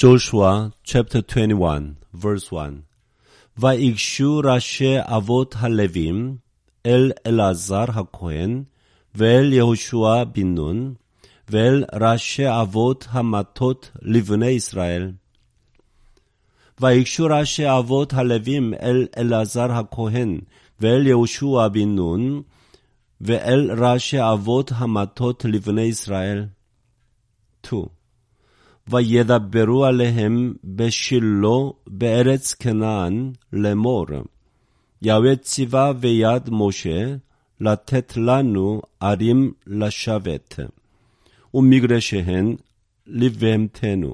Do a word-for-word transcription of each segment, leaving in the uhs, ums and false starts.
Joshua chapter twenty-one, verse one. ויגשו ראשי אבות הלווים אל אלעזר הכהן ואל יהושע בן נון ואל ראשי אבות המטות לבני ישראל. ויגשו ראשי אבות הלווים אל אלעזר הכהן ואל יהושע בן נון ואל ראשי אבות המטות לבני ישראל. two. וידברו עליהם בשילה בארץ כנען לאמור, יהוה ציווה ביד משה לתת לנו ערים לשבת, ומגרשיהן לבהמתנו.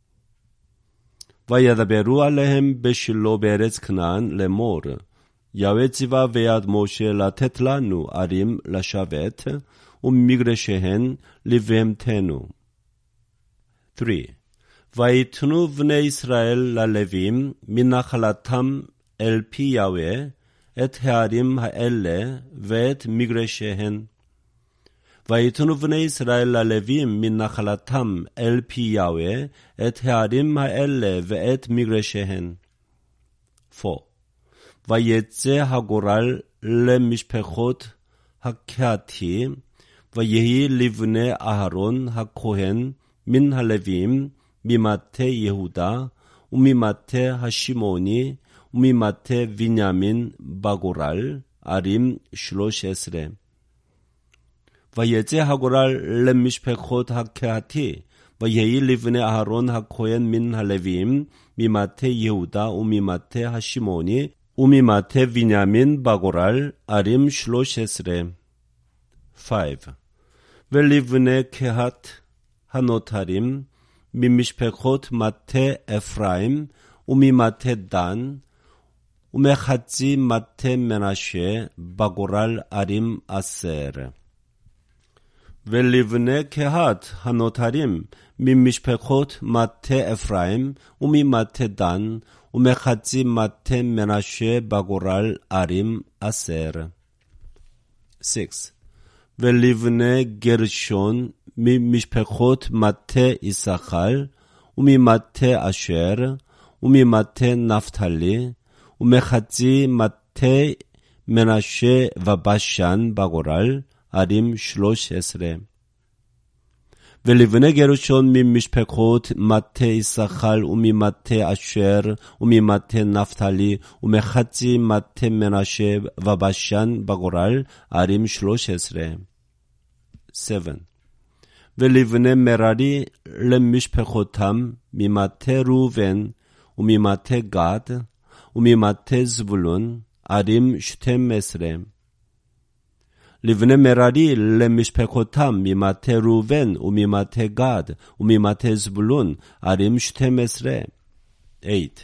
וידברו עליהם בשילה בארץ כנען לאמור, יהוה ציווה ביד משה לתת לנו ערים לשבת, ומגרשיהן לבהמתנו. three. ויתנו בני ישראל ללווים מנחלתם אל פי יהוה את הערים האלה ואת מגרשיהן. ויתנו בני ישראל ללווים מנחלתם אל פי יהוה את הערים האלה ואת מגרשיהן. four. ויצא הגורל למשפחות הקהתי, ויהי לבני אהרון הכהן מן הלווים ממטה יהודה וממטה השמעוני וממטה בנימין בגורל ערים שלוש עשרה. ויצא הגורל למשפחות הקהתי, ויהי לבני אהרון הכהן מן הלווים ממטה יהודה וממטה השמעוני וממטה בנימין בגורל ערים שלוש עשרה. five. ולבני קהת הנותרים ממשפחות מטה אפרים וממטה דן ומחצי מטה מנשה בגורל ערים עשר. ולבני קהת הנותרים ממשפחות מטה אפרים וממטה דן ומחצי מטה מנשה בגורל ערים עשר. six. ולבני גרשון ממשפחות מטה יששכר וממטה אשר וממטה נפתלי ומחצי מטה מנשה ובשן בגורל ערים שלוש עשרה. ולבני גרשון ממשפחות מטה יששכר וממטה אשר וממטה נפתלי ומחצי מטה מנשה ובשן בגורל ערים שלוש עשרה. seven. ולבני מררי למשפחותם ממטה ראובן וממטה גד וממטה זבולון ערים שתים עשרה. לבני מררי למשפחותם ממטה ראובן וממטה גד וממטה זבולון ערים שתים עשרה. eight.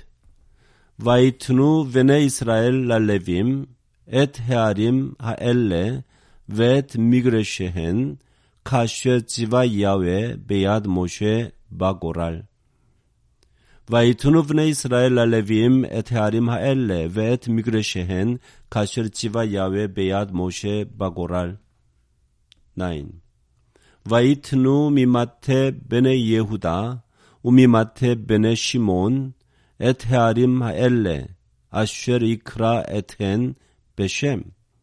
ויתנו בני ישראל ללווים את הערים האלה ואת מגרשיהן כאשר ציווה יהוה ביד משה בגורל. ויתנו בני ישראל ללווים את הערים האלה ואת מגרשיהן כאשר ציווה יהוה ביד משה בגורל. nine. ויתנו ממטה בני יהודה וממטה בני שמעון את הערים האלה אשר יקרא אתהן בשם.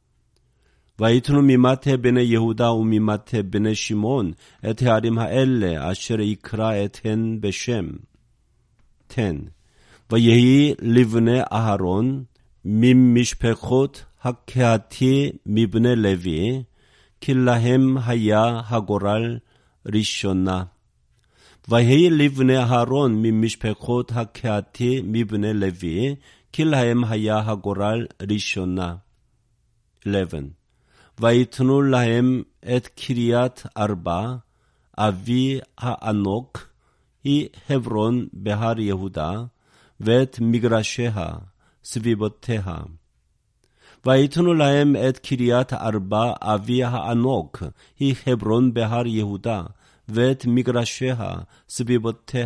ויתנו ממטה בני יהודה וממטה בני שמעון את הערים האלה אשר יקרא אתהן בשם. ten. ויהי לבני אהרון ממשפחות הקהתי מבני לוי, כי להם היה הגורל ראשונה. ויהי לבני אהרון ממשפחות הקהתי מבני לוי, כי להם היה הגורל ראשונה. eleven. ויתנו להם את קריית ארבע, אבי הענוק, היא חברון בהר יהודה, ואת מגרשיה, סביבותיה. ויתנו להם את קריית ארבע, אבי הענוק, היא חברון בהר יהודה, ואת מגרשיה, סביבותיה.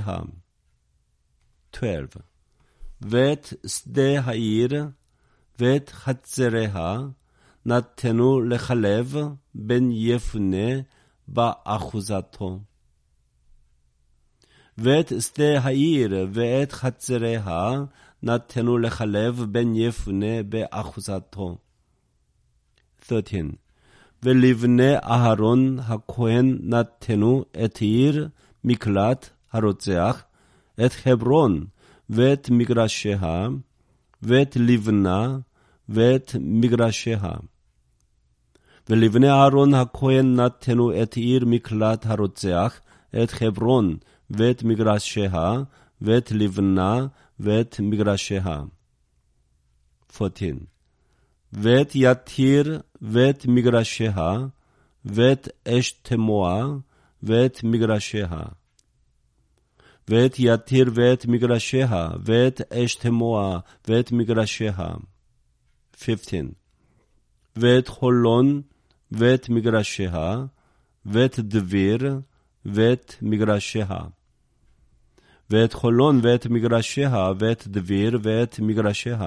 twelve. ואת שדה העיר, ואת חצריה, נתנו לחלב בן יפונה באחוזתו. ואת שדה העיר ואת חצריה נתנו לכלב בן יפונה באחוזתו. שלוש עשרה. ולבני אהרון הכהן נתנו את עיר מקלט הרוצח, את חברון ואת מגרשיה, ואת לבנה ואת מגרשיה. ולבני אהרון הכהן נתנו את עיר מקלט הרוצח, את חברון ואת מגרשיה, ואת לבנה ואת מגרשיה. ארבע עשרה. ואת יתיר ואת מגרשיה, ואת אשתמוע ואת מגרשיה. ואת יתיר ואת מגרשיה, ואת אשתמוע ואת מגרשיה. חמש עשרה. ואת חולון ואת מגרשיה, ואת דביר ואת מגרשיה. ואת חולון ואת מגרשיה, ואת דביר ואת מגרשיה.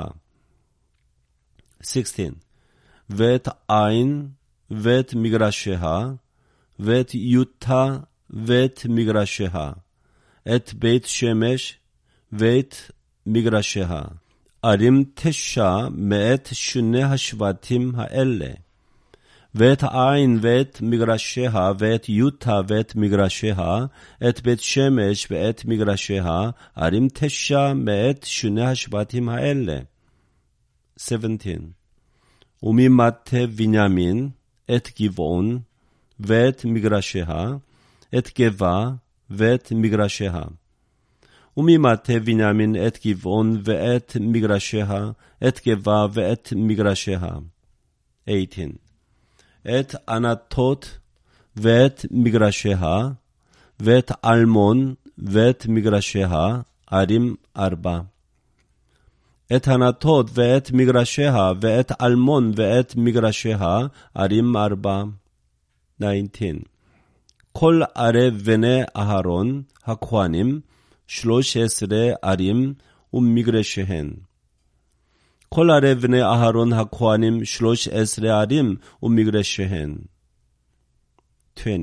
שש עשרה. ואת עין ואת מגרשיה, ואת יוטה ואת מגרשיה, את בית שמש ואת מגרשיה. ערים תשע מאת שני השבטים האלה. ואת עין ואת מגרשיה, ואת יוטה ואת מגרשיה, את בית שמש ואת מגרשיה, ערים תשע מאת שני השבטים האלה. שבע עשרה. וממטה בנימין את גבעון ואת מגרשיה, את גבע ואת מגרשיה. וממטה בנימין את גבעון ואת מגרשיה, את גבע ואת מגרשיה. שמונה עשרה. את ענתות ואת מגרשיה, ואת אלמון ואת מגרשיה, ערים ארבע. את ענתות ואת מגרשיה, ואת אלמון ואת מגרשיה, ערים ארבע. תשע עשרה. כל ערי בני אהרון הכהנים, שלוש עשרה ערים ומגרשיהן. כל ערי בני אהרון הכהנים, שלוש עשרה ערים ומגרשיהן. עשרים.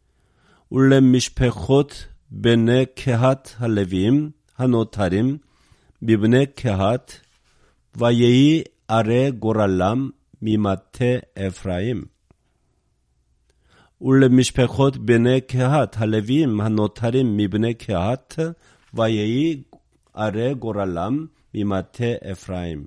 ולמשפחות בני קהת הלווים הנותרים מבני קהת, ויהי ערי גורלם ממטה אפרים. ולמשפחות בני קהת הלווים הנותרים מבני קהת, ויהי ערי גורלם ממטה אפרים.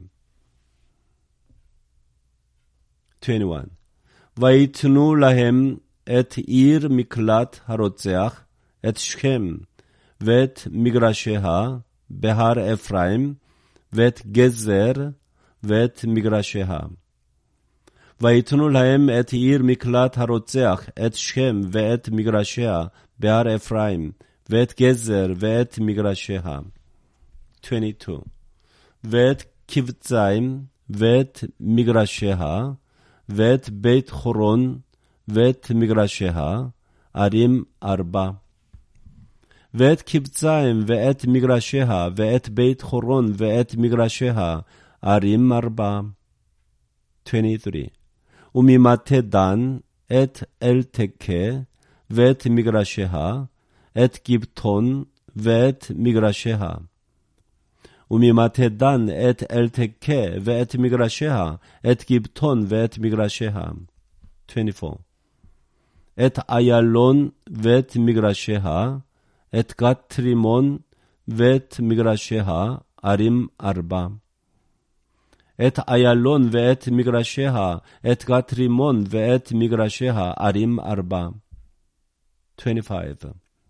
עשרים ואחת. ויתנו להם את עיר מקלט הרוצח, את שכם ואת מגרשיה בהר אפרים, ואת גזר ואת מגרשיה. ויתנו להם את עיר מקלט הרוצח, את שכם ואת מגרשיה בהר אפרים, ואת גזר ואת מגרשיה. עשרים ושתיים. ואת קבציים ואת מגרשיה, ואת בית חורון ואת מגרשיה, ערים ארבע. ואת קבציים ואת מגרשיה, ואת בית חורון ואת מגרשיה, ערים ארבע. עשרים ושלוש. וממטה דן את אלתקה ואת מגרשיה, את גיבטון ואת מגרשיה. וממטה דן את אלתקה ואת מגרשיה, את גיבטון ואת מגרשיה. עשרים וארבע. את איילון ואת מגרשיה, את גת רימון ואת מגרשיה, ערים ארבע. את איילון ואת מגרשיה, את גת רימון ואת מגרשיה, ערים ארבע. עשרים וחמש.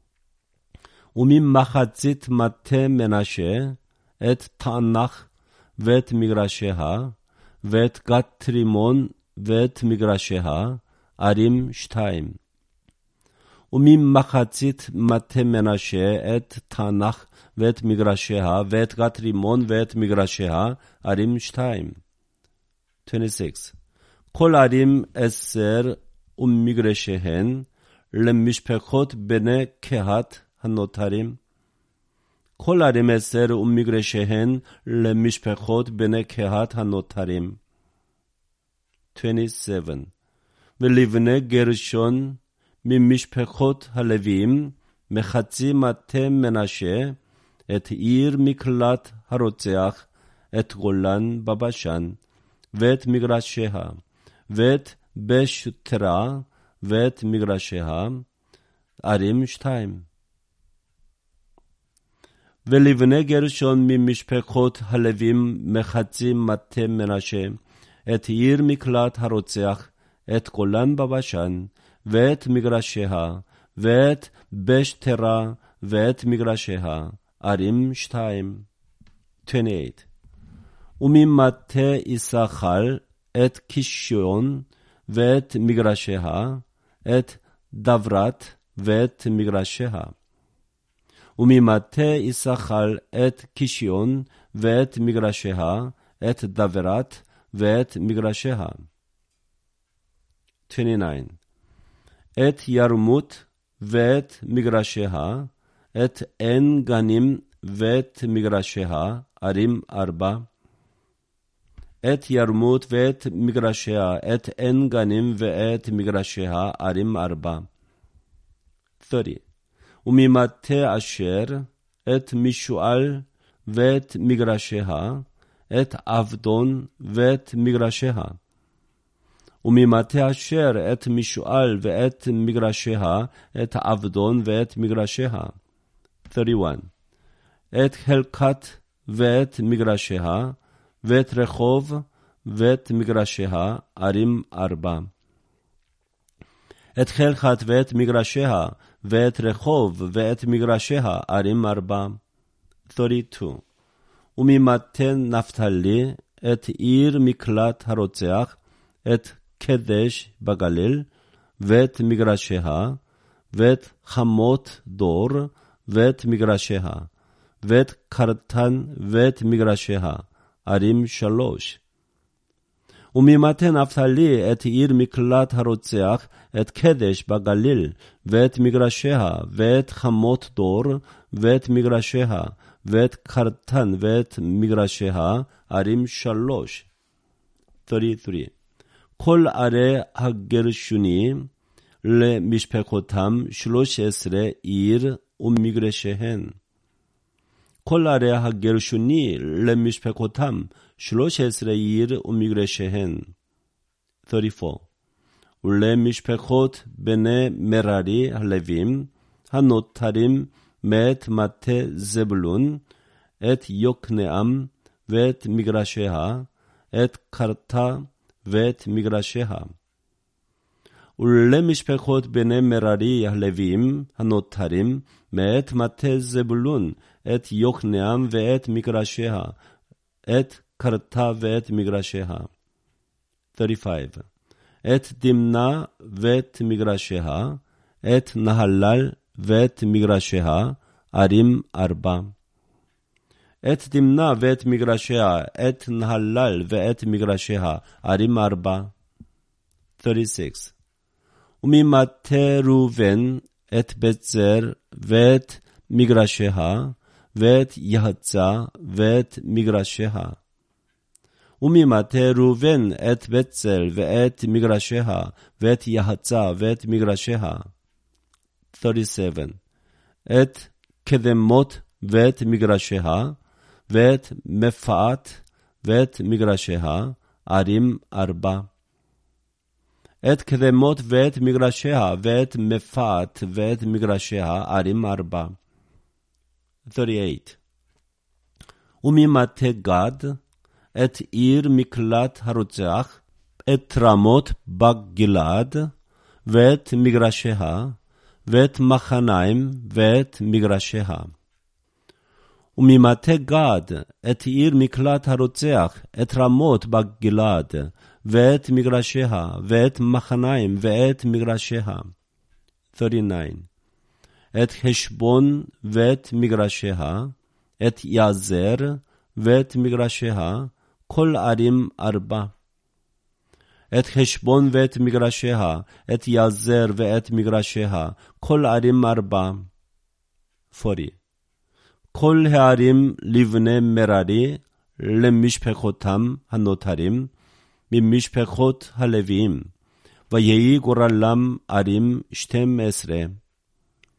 וממחצית מטה מנשה, את תענך ואת מגרשיה, ואת גת רימון ואת מגרשיה, ערים שתיים. וממחצית מטה מנשה, את תענך ואת מגרשיה, ואת גת רימון ואת מגרשיה, ערים שתיים. עשרים ושש. כל ערים עשר ומגרשיהן למשפחות בני קהת הנותרים. כל ערים עשר ומגרשיהן למשפחות בני קהת הנותרים. עשרים ושבע. ולבני גרשון ממשפחות הלוויים מחצי מטה מנשה, את עיר מקלט הרוצח, את גולן בבשן, ואת מגרשיה, ואת בשתרה, ואת מגרשיה, ערים שתיים. ולבני גרשון ממשפחות הלווים מחצי מטה מנשה, את עיר מקלט הרוצח, את גולן בבשן, ואת מגרשיה, ואת בשתרה, ואת מגרשיה, ערים שתיים. עשרים ושמונה. וממטה יששכר, את קישיון, ואת מגרשיה, את דברת, ואת מגרשיה. וממטה יששכר, את קישיון, ואת מגרשיה, את דברת, ואת מגרשיה. עשרים ותשע. את ירמות, ואת מגרשיה, את עין גנים, ואת מגרשיה, ערים ארבע. את ירמות ואת מגרשיה, את עין גנים ואת מגרשיה, ערים ארבע. שלושים. וממטה אשר, את משועל ואת מגרשיה, את עבדון ואת מגרשיה. וממטה אשר, את משועל ואת מגרשיה, את עבדון ואת מגרשיה. שלושים ואחת. את חלקת ואת מגרשיה, ואת רחוב ואת מגרשיה, ערים ארבע. את חלקת ואת מגרשיה, ואת רחוב ואת מגרשיה, ערים ארבע. שלושים ושתיים. וממטה נפתלי, את עיר מקלט הרוצח, את קדש בגליל, ואת מגרשיה, ואת חמות דור, ואת מגרשיה, ואת קרטן ואת מגרשיה, ערים שלוש. וממטה נפתלי, את עיר מקלט הרוצח, את קדש בגליל, ואת מגרשיה, ואת חמות דור, ואת מגרשיה, ואת קרטן ואת מגרשיה, ערים שלוש. שלושים ושלוש. כל ערי הגרשונים למשפחותם שלוש עשרה עיר ומגרשיהן. כל ערי הגרשוני למשפחותם שלוש עשרה עיר ומגרשיהן. שלושים וארבע. ולמשפחות בני מררי הלווים הנותרים מאת מטה זבולון, את יוקנעם ואת מגרשיה, את קרתה ואת מגרשיה. ולמשפחות בני מררי הלווים הנותרים מאת מטה זבולון, את יוקנעם ואת מגרשיה, את קרתה ואת מגרשיה. שלושים וחמש. את דמנה ואת מגרשיה, את נהלל ואת מגרשיה, ערים ארבע. את דמנה ואת מגרשיה, את נהלל ואת מגרשיה, ערים ארבע. שלושים ושש. וממטה ראובן, את בצר ואת מגרשיה, ואת יחצה ואת מגרשיה. וממטה ראובן, את בצר ואת מגרשיה, ואת יחצה ואת מגרשיה. שלושים ושבע. את קדמות ואת מגרשיה, ואת מפעת ואת מגרשיה, ערים ארבע. את קדמות ואת מגרשיה, ואת מפעת ואת מגרשיה, ערים ארבע. שלושים ושמונה. וממטה גד, את עיר מקלט הרוצח, את רמות בגלעד, ואת מגרשיה, ואת מחניים ואת מגרשיה. וממטה גד, את עיר מקלט הרוצח, את רמות בגלעד, ואת מגרשיה, ואת מחניים ואת מגרשיה. שלושים ותשע. את חשבון ואת מגרשיה, את יעזר ואת מגרשיה, כל ערים ארבע. את חשבון ואת מגרשיה, את יעזר ואת מגרשיה, כל ערים ארבע. ארבעים. כל הערים לבני מררי למשפחותם הנותרים ממשפחות הלוויים, ויהי גורלם ערים שתים עשרה.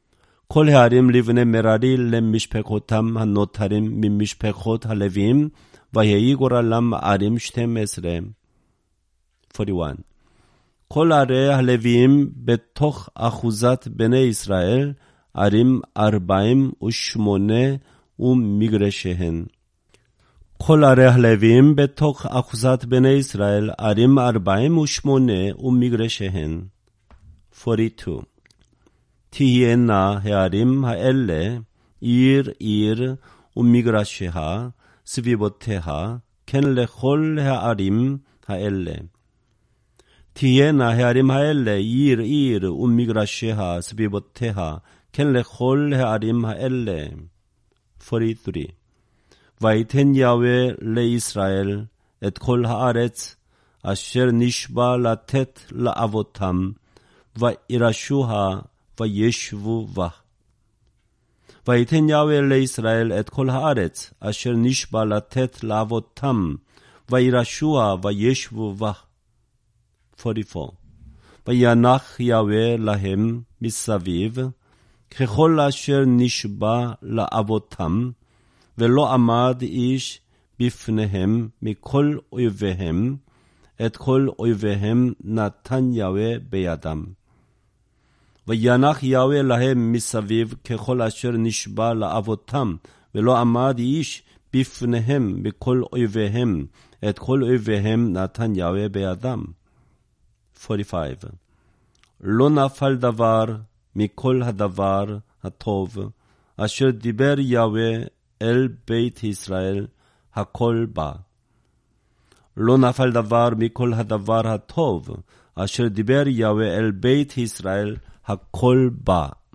כל הערים לבני מררי למשפחותם הנותרים ממשפחות הלווים, ויהי גורלם ערים שתים עשרה. ארבעים ואחת. כל ערי הלוויים בתוך אחוזת בני ישראל, ערים ארבעים ושמונה ומגרשיהן. כל ערי הלוויים בתוך אחוזת בני ישראל, ערים ארבעים ושמונה ומגרשיהן. ארבעים ושתיים. תהיינה הערים האלה עיר עיר ומגרשיה סביבותיה, כן לכל הערים האלה. תהיינה הערים האלה עיר עיר ומגרשיה סביבותיה, כן לכל הערים האלה. ארבעים ושלוש. ויתן יהוה לישראל את כל הארץ אשר נשבע לתת לאבותם, וירשוה וישבו בה. ויתן יהוה לישראל את כל הארץ אשר נשבע לתת לאבותם, וירשוה וישבו בה. ארבעים וארבע. וינח יהוה להם מסביב, ככל אשר נשבע לאבותם, ולא עמד איש בפניהם מכל אויביהם, את כל אויביהם נתן יהוה בידם. וינח יהוה להם מסביב ככל אשר נשבע לאבותם, ולא עמד איש בפניהם מכל אויביהם, את כל אויביהם נתן יהוה בידם. ארבעים וחמש. לא נפל דבר מכל הדבר הטוב, אשר דיבר יהוה אל בית ישראל, הכל בא. לא נפל דבר מכל הדבר הטוב, אשר דיבר יהוה אל בית ישראל, הכל בא.